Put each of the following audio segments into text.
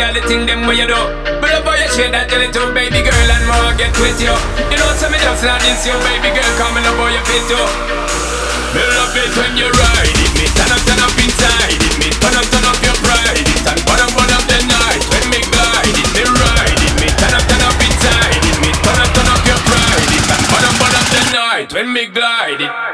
all the thing them where you do. But love how you share that jelly too, baby girl, and more get with you. You know some me just not this you, baby girl, come and love how you fit you. Me love it when you ride it, me turn up inside it, me turn up your pride it, and burn up the night when me glide it, me ride it, me turn up inside it, me turn up your pride it, and burn up the night when me glide it.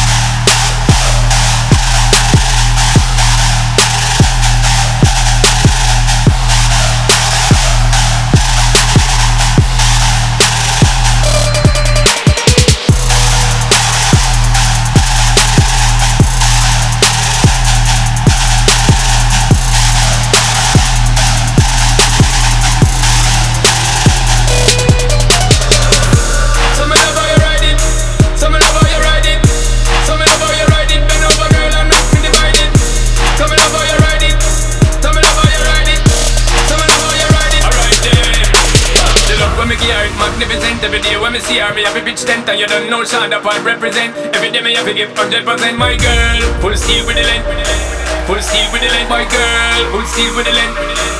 Magnificent every day when me see her, me have a bitch tent and you don't know Shonda Paul represent. Every day me have to give 100%, my girl. Full steal with the length, full steal with the length, my girl. Full steal with the length.